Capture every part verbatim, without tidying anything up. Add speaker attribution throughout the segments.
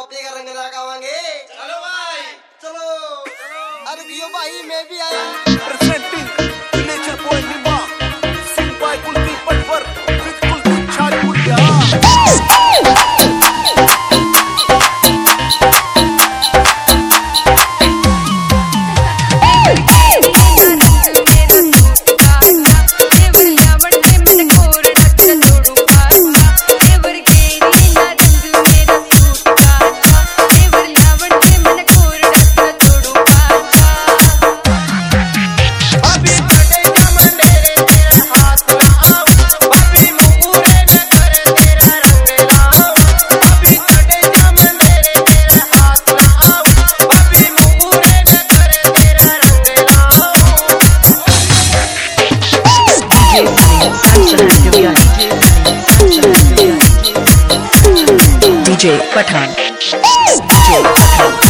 Speaker 1: पापी का रंग लगावांगे।
Speaker 2: चलो भाई
Speaker 1: चलो। अरे क्यों भाई मैं भी आया।
Speaker 3: Presenting Villager Boy Nimba, sing by Kuldeep Patwar with Kuldeep Chhatpuria.
Speaker 4: D J Pathan, D J Pathan.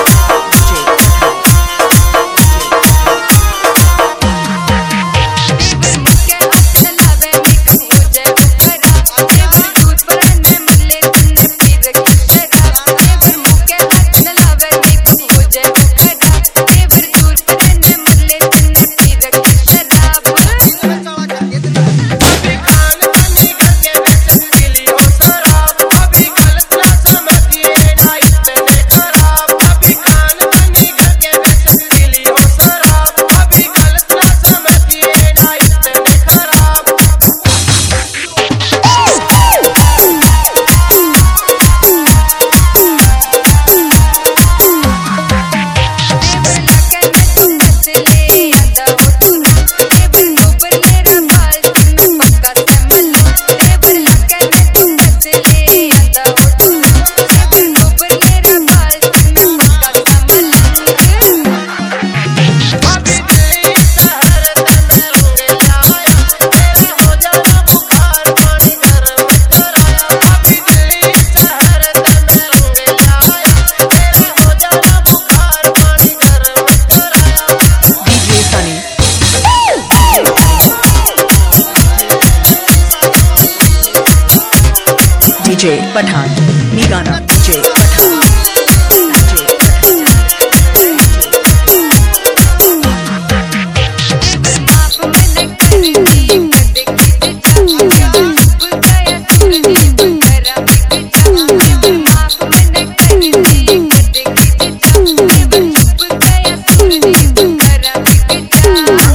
Speaker 4: D J Pathan, Nigana D J Pathan.
Speaker 5: Thank you.